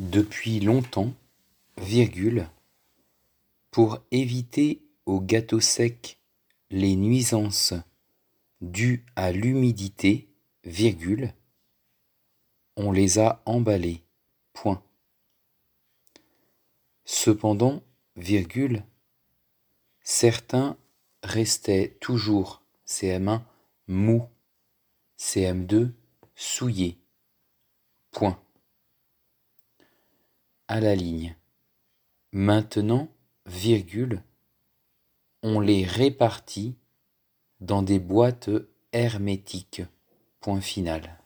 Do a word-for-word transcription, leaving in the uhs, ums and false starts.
Depuis longtemps, virgule, pour éviter aux gâteaux secs les nuisances dues à l'humidité, virgule, on les a emballés. Point. Cependant, virgule, certains restaient toujours C M un mous, C M deux souillés. Point. À la ligne. Maintenant, virgule, on les répartit dans des boîtes hermétiques. Point final.